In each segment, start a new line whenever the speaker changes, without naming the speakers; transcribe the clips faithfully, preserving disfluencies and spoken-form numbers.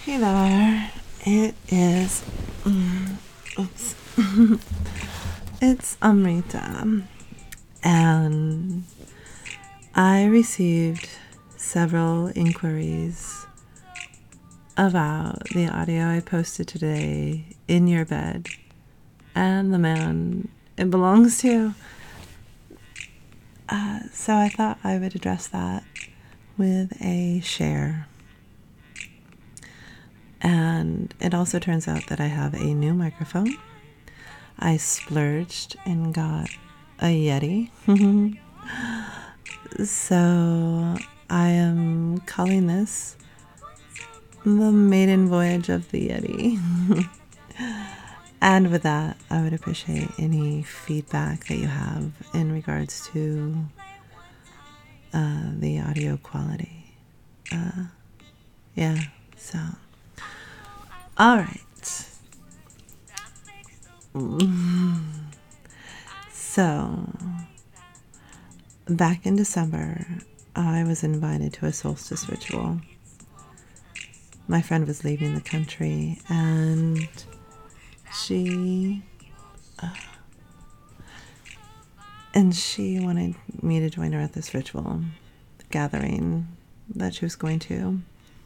Hey there. It is. Mm, oops. It's Amrita. And I received several inquiries about the audio I posted today in your bed and the man it belongs to. Uh, so I thought I would address that with a share. And it also turns out that I have a new microphone. I splurged and got a Yeti. So I am calling this the maiden voyage of the Yeti. And with that, I would appreciate any feedback that you have in regards to uh, the audio quality. Uh, yeah, so. All right. So, back in December, I was invited to a solstice ritual. My friend was leaving the country, and she uh, and she wanted me to join her at this ritual gathering that she was going to.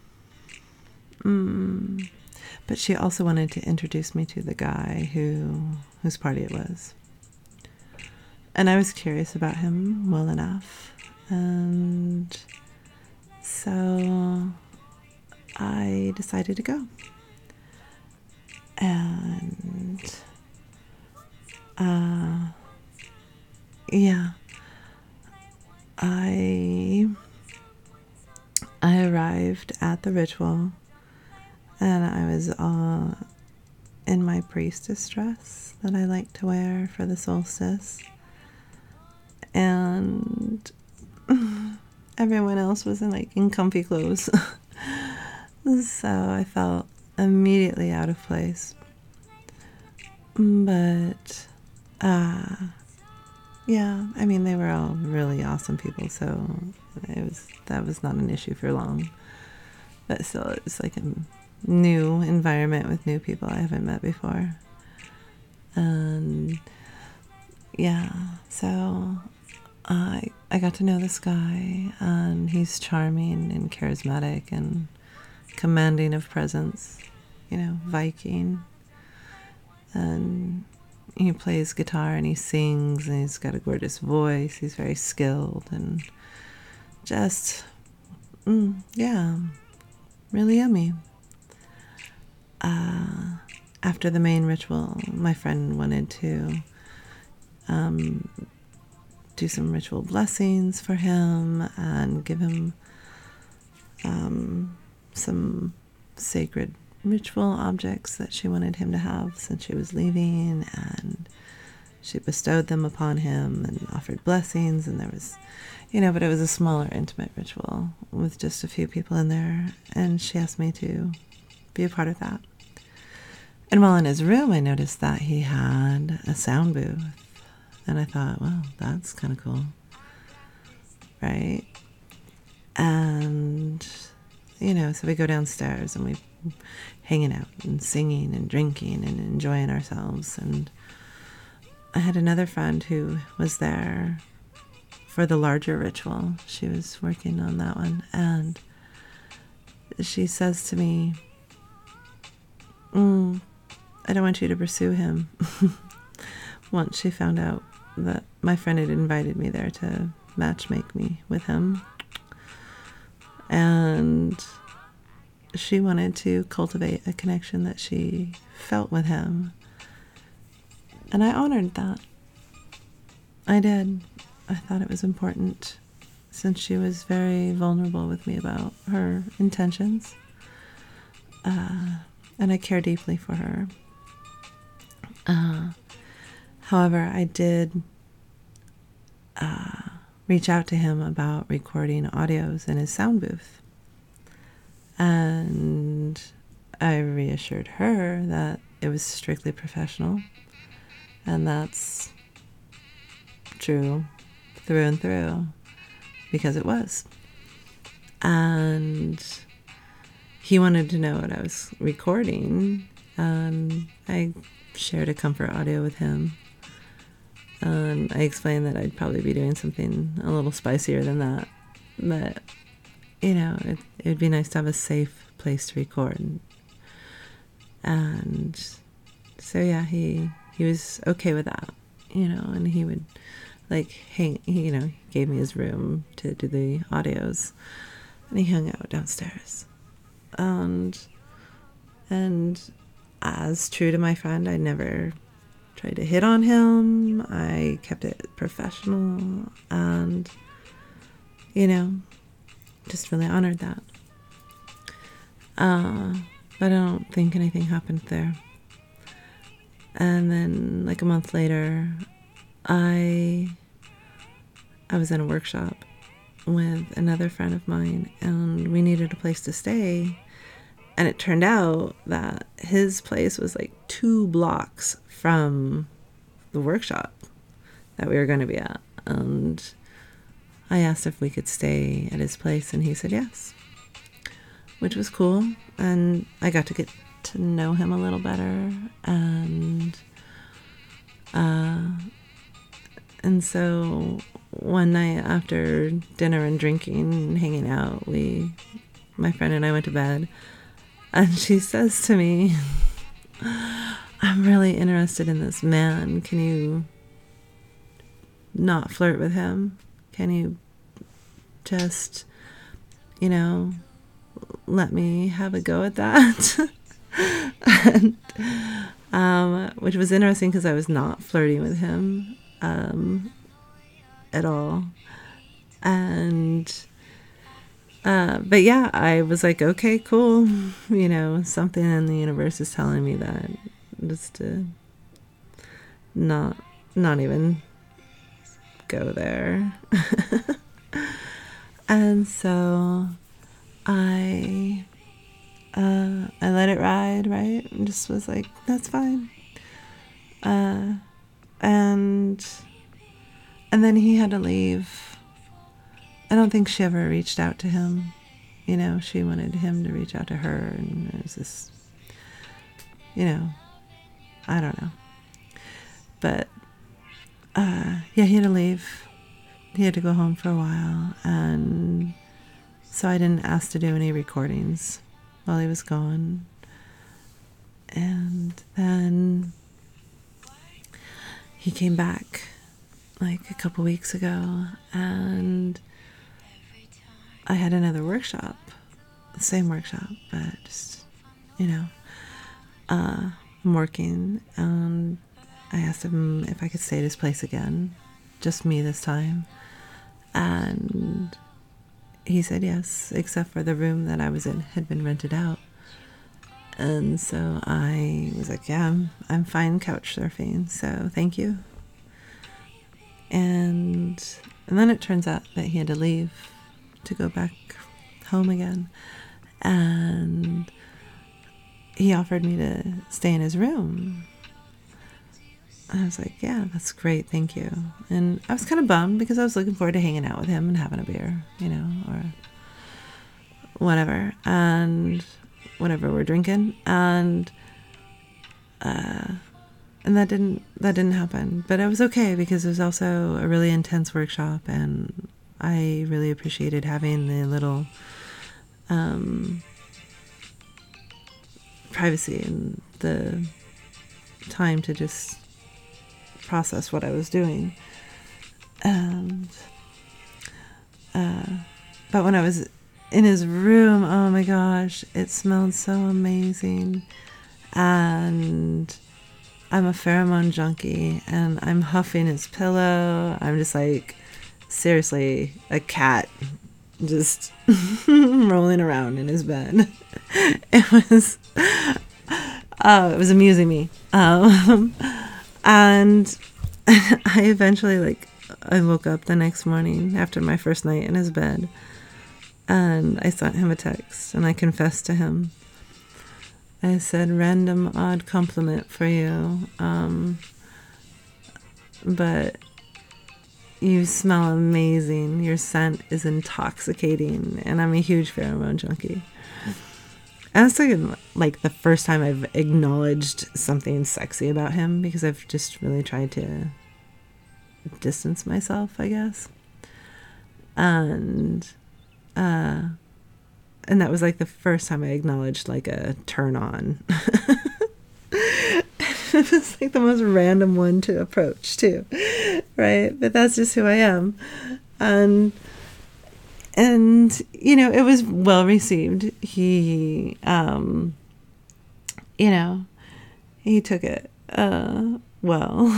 Mm. But she also wanted to introduce me to the guy who whose party it was. And I was curious about him well enough. And so I decided to go. And uh, yeah, I I arrived at the ritual, and I was uh, in my priestess dress that I like to wear for the solstice. And everyone else was in like in comfy clothes. So I felt immediately out of place. But uh yeah, I mean they were all really awesome people, so it was that was not an issue for long. But still, it was like a new environment with new people I haven't met before. And yeah, so I I got to know this guy, and he's charming and charismatic and commanding of presence, you know, Viking. And he plays guitar and he sings and he's got a gorgeous voice. He's very skilled and just, mm, yeah, really yummy. Uh, after the main ritual, my friend wanted to um, do some ritual blessings for him and give him um, some sacred ritual objects that she wanted him to have since she was leaving, and she bestowed them upon him and offered blessings. And there was, you know, but it was a smaller, intimate ritual with just a few people in there, and she asked me to be a part of that. And while in his room, I noticed that he had a sound booth, and I thought, well, that's kind of cool, right? And you know, so we go downstairs and we hanging out and singing and drinking and enjoying ourselves. And I had another friend who was there for the larger ritual. She was working on that one, and she says to me, mm, I don't want you to pursue him. Once she found out that my friend had invited me there to matchmake me with him. And she wanted to cultivate a connection that she felt with him. And I honored that. I did. I thought it was important, since she was very vulnerable with me about her intentions. Uh, and I care deeply for her. Uh, however, I did uh, reach out to him about recording audios in his sound booth. And I reassured her that it was strictly professional. And that's true through and through, because it was. And he wanted to know what I was recording, and I shared a comfort audio with him. And I explained that I'd probably be doing something a little spicier than that. But, you know, it it would be nice to have a safe place to record. And so, yeah, he he was okay with that, you know, and he would, like, hang, he, you know, he gave me his room to do the audios, and he hung out downstairs. And, and as true to my friend, I never tried to hit on him. I kept it professional, and, you know, just really honored that. Uh, but I don't think anything happened there. And then, like a month later, I I was in a workshop with another friend of mine, and we needed a place to stay. And it turned out that his place was like two blocks from the workshop that we were going to be at. And I asked if we could stay at his place, and he said yes, which was cool. And I got to get to know him a little better. And, uh, and so one night after dinner and drinking and hanging out, we, my friend and I went to bed. And she says to me, I'm really interested in this man. Can you not flirt with him? Can you just, you know, let me have a go at that? and, um, which was interesting because I was not flirting with him um, at all. And Uh, but yeah, I was like, okay, cool. You know, something in the universe is telling me that just to not, not even go there. And so I, uh, I let it ride, right? And just was like, that's fine. Uh, and, and then he had to leave. I don't think she ever reached out to him. You know, she wanted him to reach out to her, and there was this, you know, I don't know. But, uh, yeah, he had to leave. He had to go home for a while, and so I didn't ask to do any recordings while he was gone. And then he came back, like, a couple weeks ago, and I had another workshop, the same workshop, but just, you know, uh, I'm working, and I asked him if I could stay at his place again, just me this time, and he said yes, except for the room that I was in had been rented out. And so I was like, yeah, I'm, I'm fine couch surfing, so thank you. And, and then it turns out that he had to leave to go back home again, and he offered me to stay in his room. And I was like, yeah, that's great, thank you. And I was kind of bummed because I was looking forward to hanging out with him and having a beer, you know, or whatever, and whatever we're drinking, and uh and that didn't that didn't happen. But I was okay because it was also a really intense workshop, and I really appreciated having the little um, privacy and the time to just process what I was doing. And uh, but when I was in his room, oh my gosh, it smelled so amazing. And I'm a pheromone junkie, and I'm huffing his pillow. I'm just like, seriously, a cat just rolling around in his bed. It was, oh, it was amusing me. Um, and I eventually, like, I woke up the next morning after my first night in his bed, and I sent him a text, and I confessed to him. I said, random odd compliment for you, um, but you smell amazing. Your scent is intoxicating, and I'm a huge pheromone junkie. And it's like, like the first time I've acknowledged something sexy about him, because I've just really tried to distance myself, I guess. And uh and that was like the first time I acknowledged like a turn on. It was like the most random one to approach too, right? But that's just who I am. And and you know, it was well received. He um you know, he took it uh well.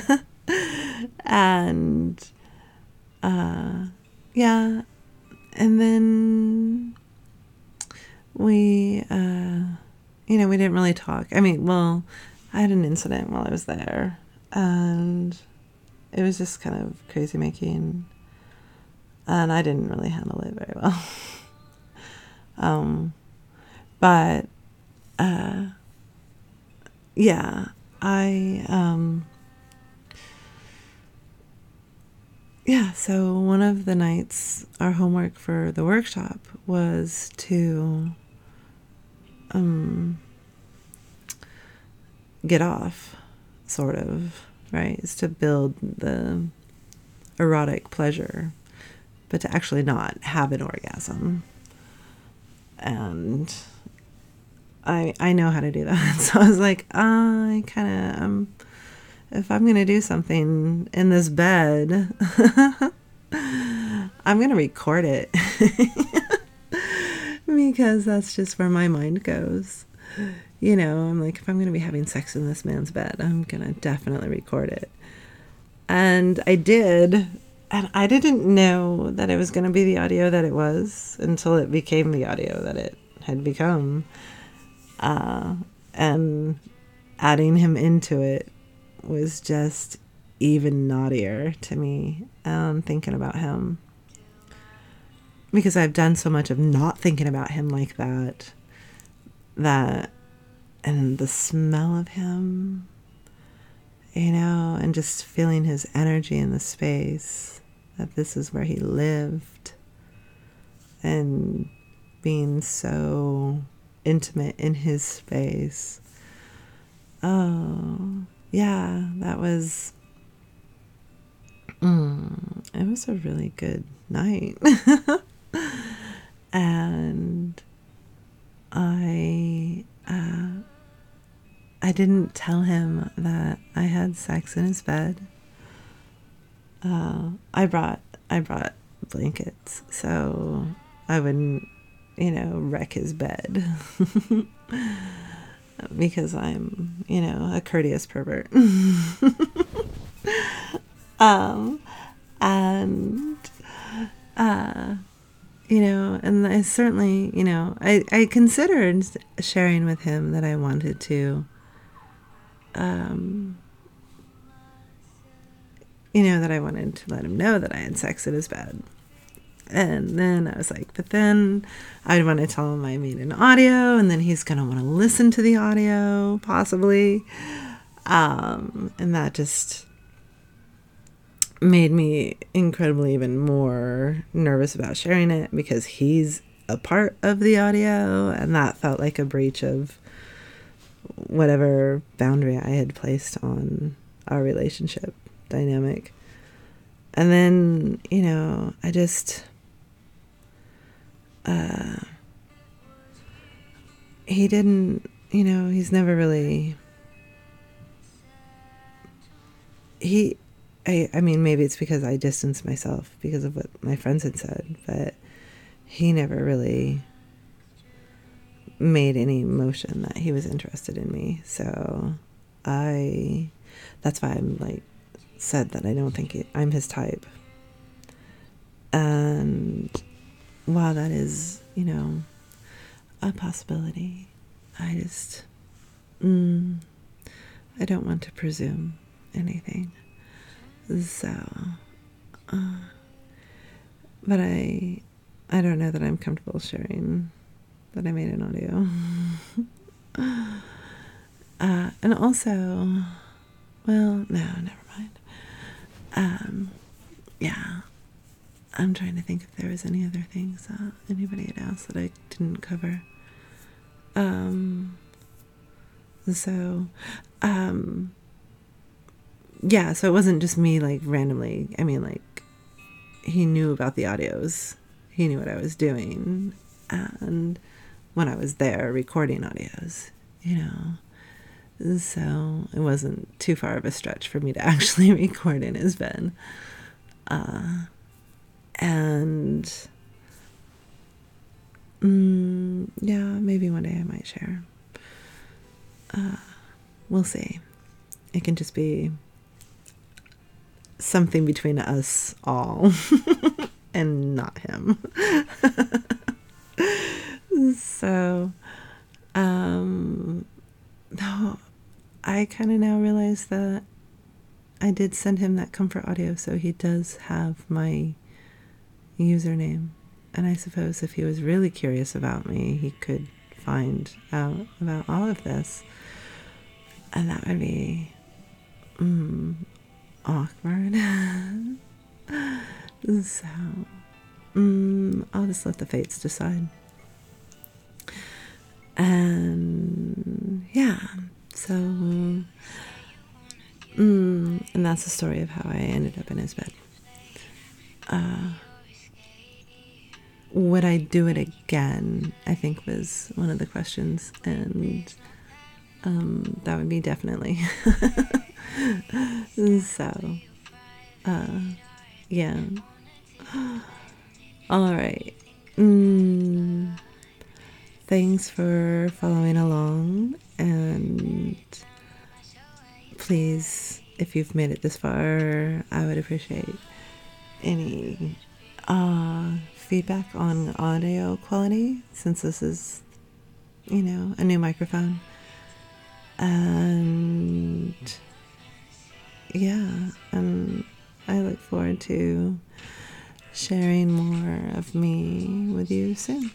And uh yeah, and then we uh you know, we didn't really talk. I mean, well, I had an incident while I was there, and it was just kind of crazy making, and I didn't really handle it very well. um but uh yeah, I um yeah, so one of the nights, our homework for the workshop was to um, get off, sort of, right? It's to build the erotic pleasure, but to actually not have an orgasm. And I I know how to do that. So I was like, I kind of, um, if I'm going to do something in this bed, I'm going to record it. Because that's just where my mind goes. You know, I'm like, if I'm going to be having sex in this man's bed, I'm going to definitely record it. And I did. And I didn't know that it was going to be the audio that it was until it became the audio that it had become. Uh, and adding him into it was just even naughtier to me, um, thinking about him. Because I've done so much of not thinking about him like that, that, and the smell of him, you know, and just feeling his energy in the space, that this is where he lived, and being so intimate in his space. Oh, yeah, that was, mm, it was a really good night. And I uh, I didn't tell him that I had sex in his bed. Uh, I brought I brought blankets so I wouldn't, you know, wreck his bed. Because I'm, you know, a courteous pervert. um, and uh. You know, and I certainly, you know, I, I considered sharing with him that I wanted to, um, you know, that I wanted to let him know that I had sex in his bed. And then I was like, but then I'd want to tell him I made an audio, and then he's going to want to listen to the audio, possibly. Um, and that just made me incredibly even more nervous about sharing it, because he's a part of the audio, and that felt like a breach of whatever boundary I had placed on our relationship dynamic. And then, you know, I just uh he didn't, you know, he's never really he I, I mean, maybe it's because I distanced myself because of what my friends had said, but he never really made any motion that he was interested in me. So I, that's why I'm like, said that I don't think it, I'm his type. And while that is, you know, a possibility, I just, mm, I don't want to presume anything. So, uh, but I, I don't know that I'm comfortable sharing that I made an audio. uh, and also, well, no, never mind. Um, yeah, I'm trying to think if there was any other things that anybody had asked that I didn't cover. Um, so, um, yeah, so it wasn't just me, like, randomly. I mean, like, he knew about the audios. He knew what I was doing. And when I was there recording audios, you know. So it wasn't too far of a stretch for me to actually record in his bed. Uh, and, mm, yeah, maybe one day I might share. Uh, we'll see. It can just be something between us all and not him. So, um, no, I kind of now realize that I did send him that comfort audio, so he does have my username. And I suppose if he was really curious about me, he could find out about all of this. And that would be mm, awkward. So, mm, I'll just let the fates decide. And yeah, so, mm, and that's the story of how I ended up in his bed. Uh, would I do it again? I think was one of the questions, and um, that would be definitely. So, uh, yeah. All right. Mm, thanks for following along, and please, if you've made it this far, I would appreciate any uh, feedback on audio quality, since this is, you know, a new microphone. And yeah, and I look forward to sharing more of me with you soon.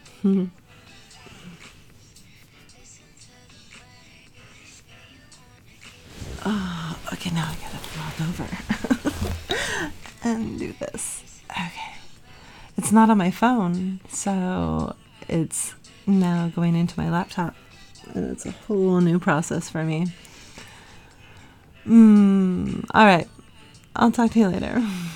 Oh, okay, now I gotta walk over and do this. Okay. It's not on my phone, so it's now going into my laptop. And it's a whole new process for me. Mm, all right. I'll talk to you later.